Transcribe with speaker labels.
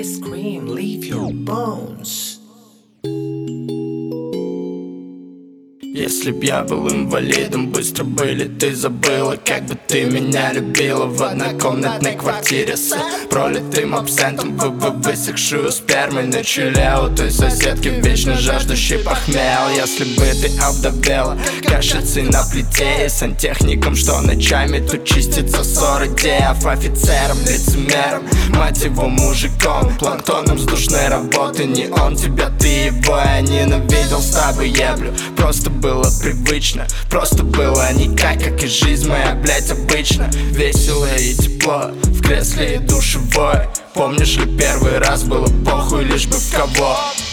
Speaker 1: Baby scream, leave your bones.
Speaker 2: Если б я был инвалидом, быстро бы ли ты забыла, как бы ты меня любила в однокомнатной квартире с пролитым абсентом, высохшую спермой на челе у той соседки, вечно жаждущей похмел. Если бы ты обдавела кашицей на плите и сантехником, что ночами тут чистит ссоры дев, офицером, лицемером, мать его мужиком, планктоном с душной работы. Не он тебя, ты его, я ненавидел, с тобой еблю. Просто было привычно, просто было не как и жизнь моя, блять, обычно. Весело и тепло в кресле и душевой. Помнишь ли, первый раз было похуй лишь бы в кого.